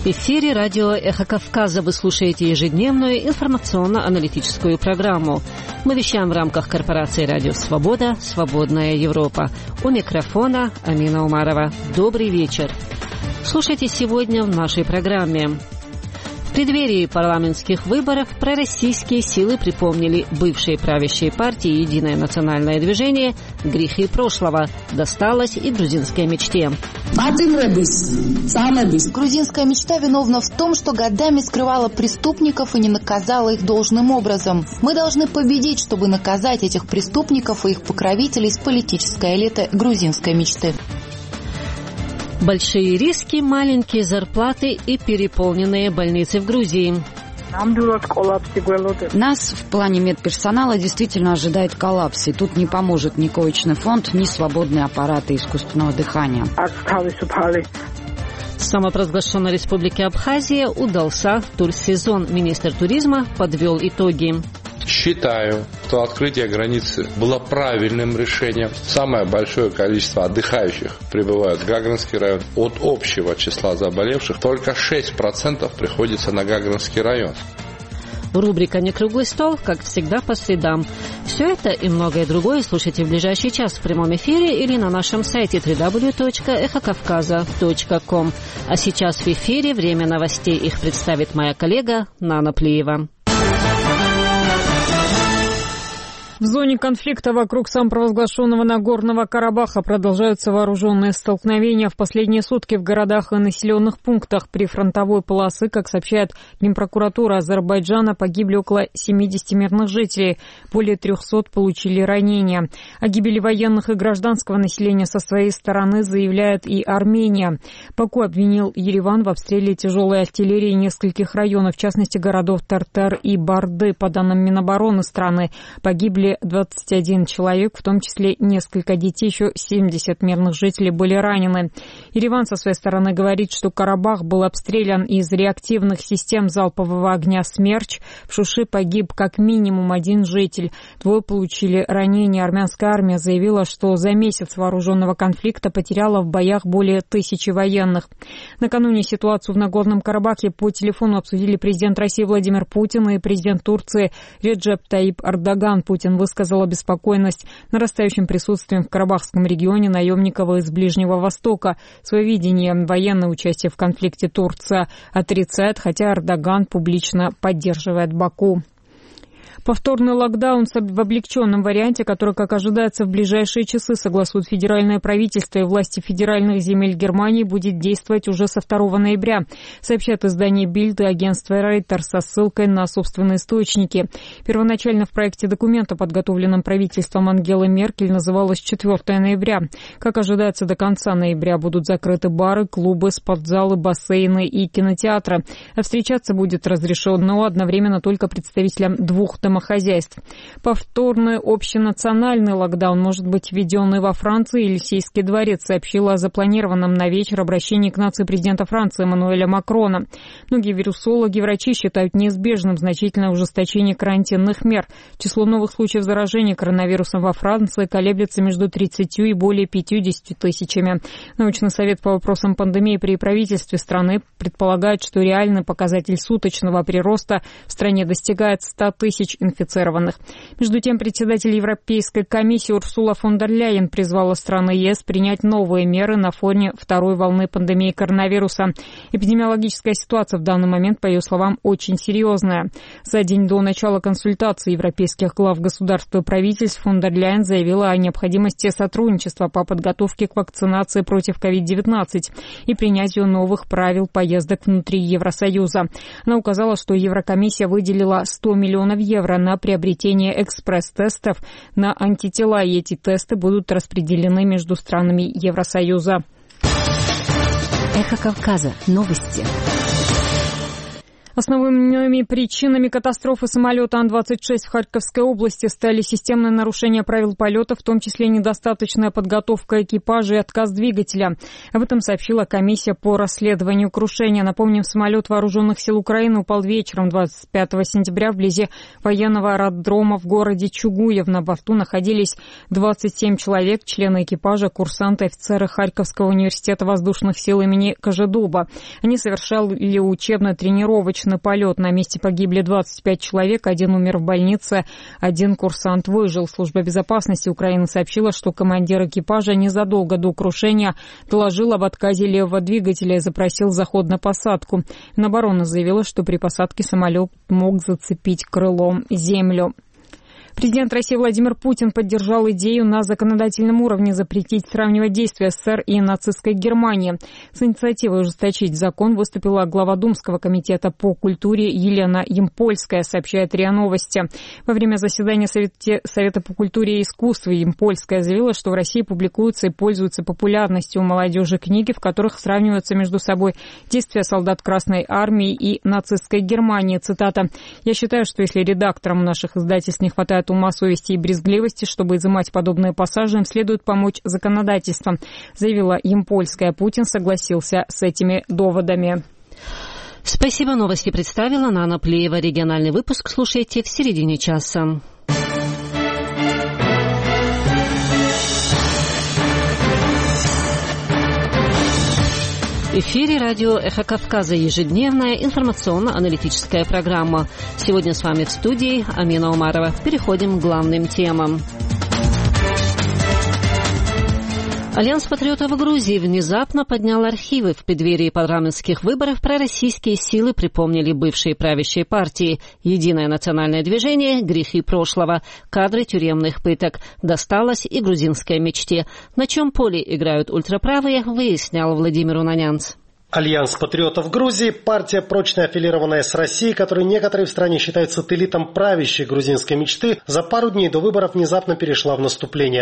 В эфире радио «Эхо Кавказа». Вы слушаете ежедневную информационно-аналитическую программу. Мы вещаем в рамках корпорации «Радио Свобода. Свободная Европа». У микрофона Амина Умарова. Добрый вечер. Слушайте сегодня в нашей программе. В преддверии парламентских выборов пророссийские силы припомнили бывшей правящей партии «Единое национальное движение» грехи прошлого. Досталось и грузинской мечте. Грузинская мечта виновна в том, что годами скрывала преступников и не наказала их должным образом. Мы должны победить, чтобы наказать этих преступников и их покровителей с политической элиты грузинской мечты. Большие риски, маленькие зарплаты и переполненные больницы в Грузии. Нас в плане медперсонала действительно ожидает коллапс, и тут не поможет ни коечный фонд, ни свободные аппараты искусственного дыхания. В самопровозглашенной республике Абхазия удался турсезон. Министр туризма подвел итоги. Считаю, что открытие границы было правильным решением. Самое большое количество отдыхающих прибывают в Гагринский район. От общего числа заболевших только 6% приходится на Гагринский район. Рубрика «Не круглый стол», как всегда, по средам. Все это и многое другое слушайте в ближайший час в прямом эфире или на нашем сайте www.эхокавказа.ком. А сейчас в эфире время новостей. Их представит моя коллега Нана Плиева. В зоне конфликта вокруг самопровозглашенного Нагорного Карабаха продолжаются вооруженные столкновения в последние сутки в городах и населенных пунктах прифронтовой полосы. Как сообщает Генпрокуратура Азербайджана, погибли около 70 мирных жителей, более 300 получили ранения. О гибели военных и гражданского населения со своей стороны заявляет и Армения. Баку обвинил Ереван в обстреле тяжелой артиллерии нескольких районов, в частности городов Тартер и Барды. По данным Минобороны страны, погибли 21 человек, в том числе несколько детей, еще 70 мирных жителей были ранены. Ереван со своей стороны говорит, что Карабах был обстрелян из реактивных систем залпового огня «Смерч». В Шуши погиб как минимум один житель. 2 получили ранения. Армянская армия заявила, что за месяц вооруженного конфликта потеряла в боях более 1000 военных. Накануне ситуацию в Нагорном Карабахе по телефону обсудили президент России Владимир Путин и президент Турции Реджеп Таип Эрдоган. Путин высказал обеспокоенность нарастающим присутствием в Карабахском регионе наемников из Ближнего Востока. Свое видение военного участия в конфликте Турция отрицает, хотя Эрдоган публично поддерживает Баку. Повторный локдаун в облегченном варианте, который, как ожидается, в ближайшие часы согласуют федеральное правительство и власти федеральных земель Германии, будет действовать уже со 2 ноября, сообщает издание Bild и агентство Reuters со ссылкой на собственные источники. Первоначально в проекте документа, подготовленном правительством Ангелы Меркель, называлось 4 ноября. Как ожидается, до конца ноября будут закрыты бары, клубы, спортзалы, бассейны и кинотеатры. А встречаться будет разрешено одновременно только представителям 2 домохозяйств. Повторный общенациональный локдаун может быть введен и во Франции. Елисейский дворец сообщил о запланированном на вечер обращении к нации президента Франции Эммануэля Макрона. Многие вирусологи и врачи считают неизбежным значительное ужесточение карантинных мер. Число новых случаев заражения коронавирусом во Франции колеблется между 30 и более 50 тысячами. Научный совет по вопросам пандемии при правительстве страны предполагает, что реальный показатель суточного прироста в стране достигает 100 тысяч инфицированных. Между тем, председатель Европейской комиссии Урсула фон дер Ляйен призвала страны ЕС принять новые меры на фоне 2-й волны пандемии коронавируса. Эпидемиологическая ситуация в данный момент, по ее словам, очень серьезная. За день до начала консультаций европейских глав государств и правительств фон дер Ляйен заявила о необходимости сотрудничества по подготовке к вакцинации против COVID-19 и принятию новых правил поездок внутри Евросоюза. Она указала, что Еврокомиссия выделила 100 миллионов евро на приобретение экспресс-тестов на антитела, и эти тесты будут распределены между странами Евросоюза. Эхо Кавказа. Новости. Основными причинами катастрофы самолета Ан-26 в Харьковской области стали системное нарушение правил полета, в том числе недостаточная подготовка экипажа и отказ двигателя. Об этом сообщила комиссия по расследованию крушения. Напомним, самолет Вооруженных сил Украины упал вечером 25 сентября вблизи военного аэродрома в городе Чугуев. На борту находились 27 человек, члены экипажа, курсанты, офицеры Харьковского университета воздушных сил имени Кожедуба. Они совершали учебно-тренировочный полет. На месте погибли 25 человек, один умер в больнице, один курсант выжил. Служба безопасности Украины сообщила, что командир экипажа незадолго до крушения доложил об отказе левого двигателя и запросил заход на посадку. Минобороны заявила, что при посадке самолет мог зацепить крылом землю. Президент России Владимир Путин поддержал идею на законодательном уровне запретить сравнивать действия СССР и нацистской Германии. С инициативой ужесточить закон выступила глава Думского комитета по культуре Елена Ямпольская, сообщает РИА Новости. Во время заседания Совета по культуре и искусству Ямпольская заявила, что в России публикуются и пользуются популярностью у молодежи книги, в которых сравниваются между собой действия солдат Красной Армии и нацистской Германии. Цитата: «Я считаю, что если редакторам наших издательств не хватает ума, совести и брезгливости, чтобы изымать подобные пассажи, им следует помочь законодательством», заявила Ямпольская. Путин согласился с этими доводами. Спасибо. Новости представила Нана Плеева. Региональный выпуск слушайте в середине часа. В эфире радио «Эхо Кавказа», ежедневная информационно-аналитическая программа. Сегодня с вами в студии Амина Умарова. Переходим к главным темам. Альянс патриотов Грузии внезапно поднял архивы. В преддверии парламентских выборов пророссийские силы припомнили бывшие правящие партии. Единое национальное движение, грехи прошлого, кадры тюремных пыток. Досталось и грузинской мечте. На чем поле играют ультраправые, выяснял Владимир Унанянц. Альянс патриотов Грузии – партия, прочно аффилированная с Россией, которая некоторые в стране считают сателлитом правящей грузинской мечты, за пару дней до выборов внезапно перешла в наступление.